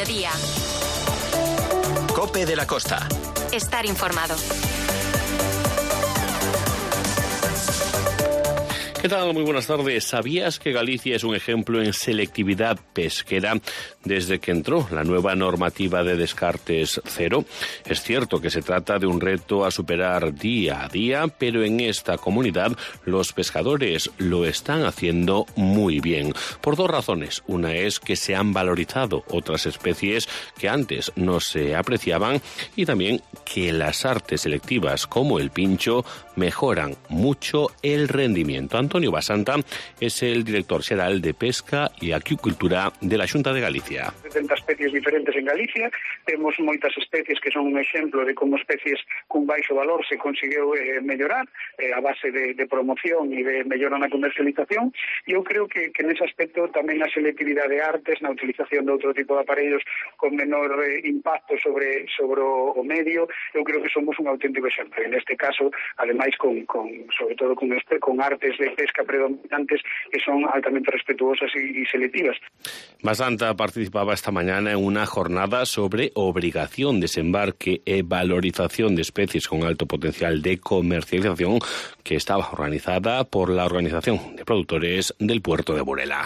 mediodía. COPE de la Costa. Estar informado. ¿Qué tal? Muy buenas tardes. ¿Sabías que Galicia es un ejemplo en selectividad pesquera desde que entró la nueva normativa de descartes cero? Es cierto que se trata de un reto a superar día a día, pero en esta comunidad los pescadores lo están haciendo muy bien. Por dos razones. Una es que se han valorizado otras especies que antes no se apreciaban y también que las artes selectivas como el pincho mejoran mucho el rendimiento. Antonio Basanta es el director xeral de Pesca e Acuicultura de la Xunta de Galicia. 70 especies diferentes en Galicia, temos moitas especies que son un exemplo de como especies cun baixo valor se conseguiu mellorar a base de promoción e de mellora na comercialización. Eu creo que nese aspecto tamén a selectividade de artes na utilización de outro tipo de aparellos con menor impacto sobre o medio, eu creo que somos un auténtico exemplo. En este caso, ademais sobre todo con artes de pesca predominantes que son altamente respetuosas y selectivas. Basanta participaba esta mañana en una jornada sobre obligación, desembarque e valorización de especies con alto potencial de comercialización que estaba organizada por la Organización de Productores del Puerto de Burela.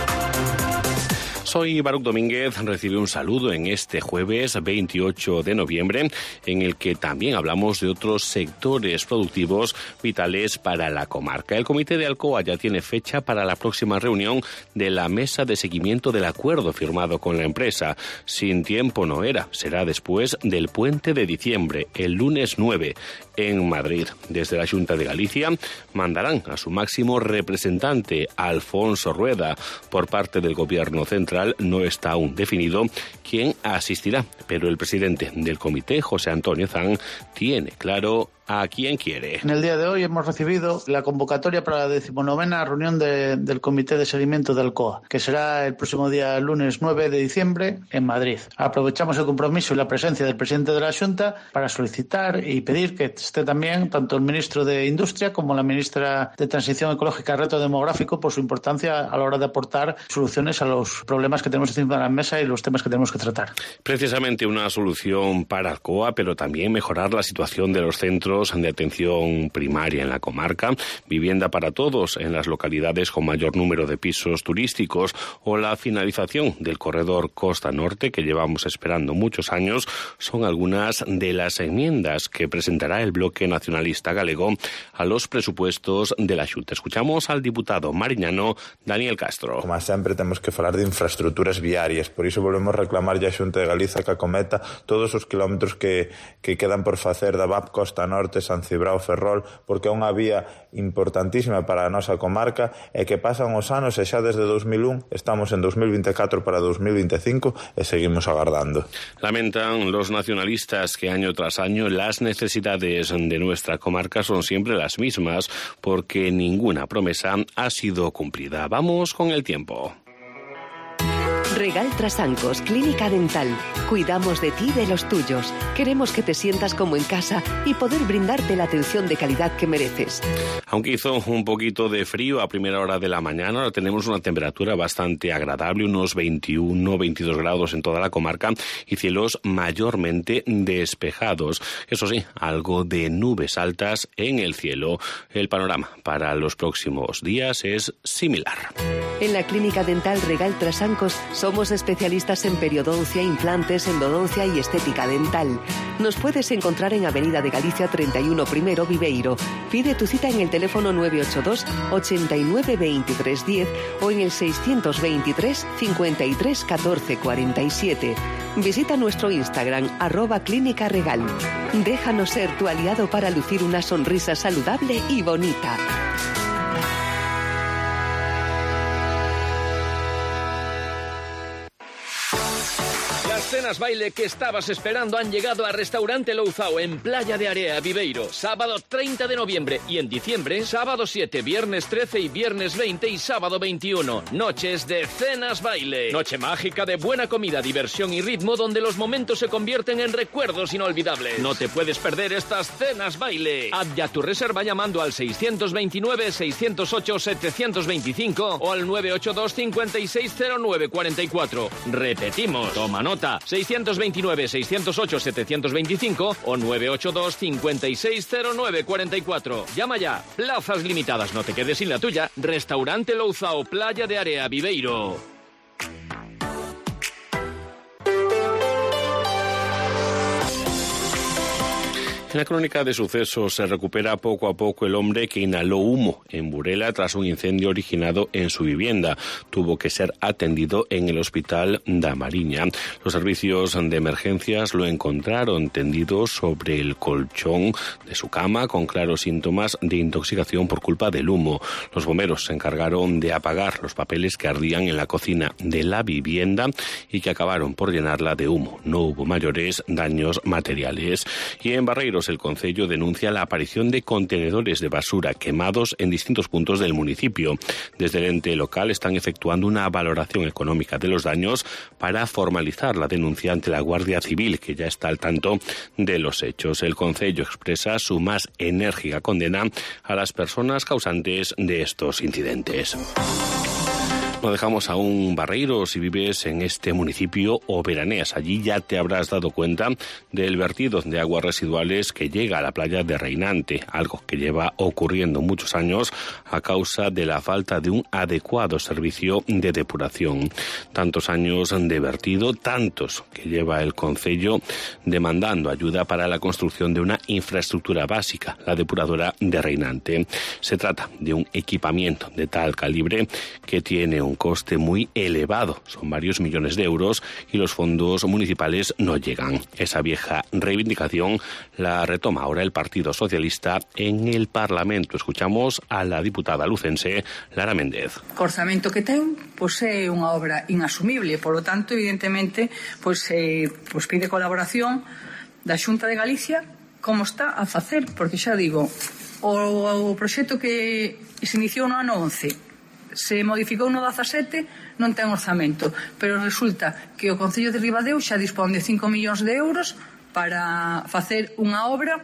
Soy Baruch Domínguez, recibe un saludo en este jueves 28 de noviembre, en el que también hablamos de otros sectores productivos vitales para la comarca. El Comité de Alcoa ya tiene fecha para la próxima reunión de la mesa de seguimiento del acuerdo firmado con la empresa. Sin tiempo no era, será después del puente de diciembre, el lunes 9, en Madrid. Desde la Xunta de Galicia mandarán a su máximo representante, Alfonso Rueda. Por parte del Gobierno central no está aún definido quién asistirá, pero el presidente del comité, José Antonio Zan, tiene claro a quién quiere. En el día de hoy hemos recibido la convocatoria para la 19ª reunión del Comité de Seguimiento de Alcoa, que será el próximo día lunes 9 de diciembre en Madrid. Aprovechamos el compromiso y la presencia del presidente de la Xunta para solicitar y pedir que esté también tanto el ministro de Industria como la ministra de Transición Ecológica y Reto Demográfico por su importancia a la hora de aportar soluciones a los problemas que tenemos encima de la mesa y los temas que tenemos que tratar. Precisamente una solución para Alcoa, pero también mejorar la situación de los centros de atención primaria en la comarca, vivienda para todos en las localidades con mayor número de pisos turísticos o la finalización del corredor Costa Norte que llevamos esperando muchos años son algunas de las enmiendas que presentará el Bloque Nacionalista Galego a los presupuestos de la Xunta. Escuchamos al diputado mariñano Daniel Castro. Como sempre temos que falar de infraestructuras viarias, por iso volvemos reclamar a Xunta de Galiza que acometa todos os kilómetros que quedan por facer da VAP Costa Norte, San Cibrao, Ferrol, porque é unha vía importantísima para a nosa comarca e que pasan os anos e xa desde 2001 estamos en 2024 para 2025 e seguimos agardando. Lamentan los nacionalistas que año tras año las necesidades de nuestra comarca son siempre las mismas porque ninguna promesa ha sido cumplida. Vamos con el tiempo. Regal Trasancos, Clínica Dental. Cuidamos de ti y de los tuyos. Queremos que te sientas como en casa y poder brindarte la atención de calidad que mereces. Aunque hizo un poquito de frío a primera hora de la mañana, ahora tenemos una temperatura bastante agradable, unos 21-22 grados en toda la comarca y cielos mayormente despejados. Eso sí, algo de nubes altas en el cielo. El panorama para los próximos días es similar. En la Clínica Dental Regal Trasancos somos especialistas en periodoncia, implantes, endodoncia y estética dental. Nos puedes encontrar en Avenida de Galicia 31 Primero, Viveiro. Pide tu cita en el teléfono 982 89 23 10 o en el 623 53 14 47. Visita nuestro Instagram @clínicaregal. Déjanos ser tu aliado para lucir una sonrisa saludable y bonita. cenas baile que estabas esperando han llegado a Restaurante Louzao en Playa de Area, Viveiro. Sábado 30 de noviembre y en diciembre, sábado 7, viernes 13 y viernes 20 y sábado 21. Noches de cenas baile. Noche mágica de buena comida, diversión y ritmo donde los momentos se convierten en recuerdos inolvidables. No te puedes perder estas cenas baile. Haz ya tu reserva llamando al 629-608-725 o al 982-560944. Repetimos, toma nota, 629-608-725 o 982-560944. Llama ya, plazas limitadas, no te quedes sin la tuya. Restaurante Louzao, Playa de Area, Viveiro. En la crónica de sucesos se recupera poco a poco el hombre que inhaló humo en Burela tras un incendio originado en su vivienda. Tuvo que ser atendido en el hospital da Mariña. Los servicios de emergencias lo encontraron tendido sobre el colchón de su cama con claros síntomas de intoxicación por culpa del humo. Los bomberos se encargaron de apagar los papeles que ardían en la cocina de la vivienda y que acabaron por llenarla de humo. No hubo mayores daños materiales. Y en Barreiros el concello denuncia la aparición de contenedores de basura quemados en distintos puntos del municipio. Desde el ente local están efectuando una valoración económica de los daños para formalizar la denuncia ante la Guardia Civil, que ya está al tanto de los hechos. El concello expresa su más enérgica condena a las personas causantes de estos incidentes. No dejamos a un barreiro si vives en este municipio o veraneas. Allí ya te habrás dado cuenta del vertido de aguas residuales que llega a la playa de Reinante, algo que lleva ocurriendo muchos años a causa de la falta de un adecuado servicio de depuración. Tantos años de vertido, tantos que lleva el concello demandando ayuda para la construcción de una infraestructura básica, la depuradora de Reinante. Se trata de un equipamiento de tal calibre que tiene un coste muy elevado, son varios millones de euros y los fondos municipales no llegan. Esa vieja reivindicación la retoma ahora el Partido Socialista en el Parlamento. Escuchamos a la diputada lucense Lara Méndez. O orzamento que ten, pois é unha obra inasumible, por lo tanto, evidentemente, pide colaboración da Xunta de Galicia como está a facer, porque xa digo, o proxecto que se iniciou no ano 11 se modificou no 17, non ten orzamento, pero resulta que o Concello de Ribadeo xa dispón de 5 millóns de euros para facer unha obra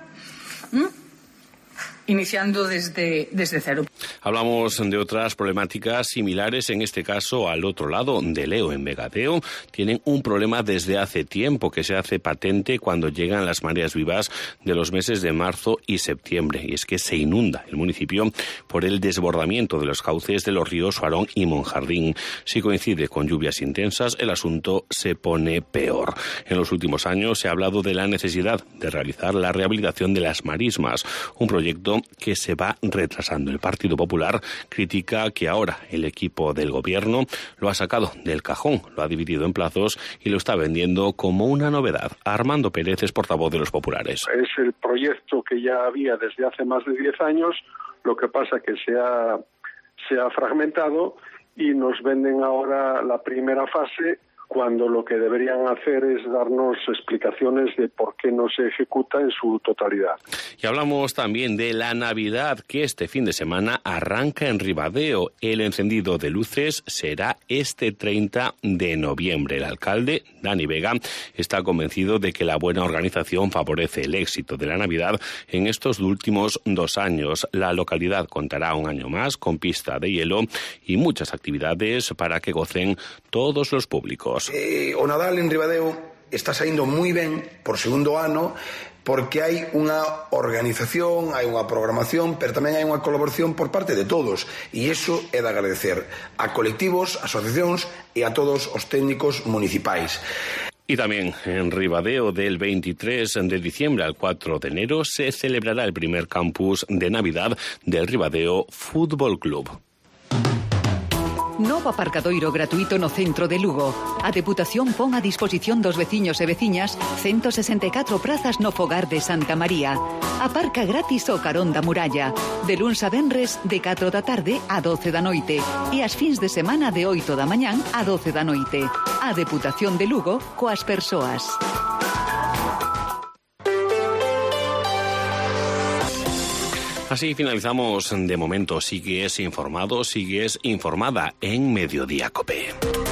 iniciando desde cero. Hablamos de otras problemáticas similares, en este caso al otro lado de Leo, en Vegadeo. Tienen un problema desde hace tiempo que se hace patente cuando llegan las mareas vivas de los meses de marzo y septiembre, y es que se inunda el municipio por el desbordamiento de los cauces de los ríos Suarón y Monjardín. Si coincide con lluvias intensas, el asunto se pone peor. En los últimos años se ha hablado de la necesidad de realizar la rehabilitación de las marismas, un proyecto que se va retrasando. El Partido Popular critica que ahora el equipo del gobierno lo ha sacado del cajón, lo ha dividido en plazos y lo está vendiendo como una novedad. Armando Pérez es portavoz de los populares. Es el proyecto que ya había desde hace más de 10 años, lo que pasa que se ha fragmentado y nos venden ahora la primera fase, cuando lo que deberían hacer es darnos explicaciones de por qué no se ejecuta en su totalidad. Y hablamos también de la Navidad, que este fin de semana arranca en Ribadeo. El encendido de luces será este 30 de noviembre. El alcalde, Dani Vega, está convencido de que la buena organización favorece el éxito de la Navidad en estos últimos 2 años. La localidad contará un año más con pista de hielo y muchas actividades para que gocen todos los públicos. O Nadal en Ribadeo está saindo moi ben por segundo ano porque hai unha organización, hai unha programación, pero tamén hai unha colaboración por parte de todos, e iso é de agradecer a colectivos, asociacións e a todos os técnicos municipais. Y también en Ribadeo, del 23 de diciembre al 4 de enero, se celebrará el primer campus de Navidad del Ribadeo Fútbol Club. Novo aparcadoiro gratuito no centro de Lugo. A Deputación pon a disposición dos veciños e veciñas 164 prazas no fogar de Santa María. Aparca gratis o carón da muralla. De luns a venres de 4 da tarde a 12 da noite. E as fins de semana de 8 da mañán a 12 da noite. A Deputación de Lugo coas persoas. Así finalizamos de momento. Sigues informado, sigues informada en Mediodía COPE.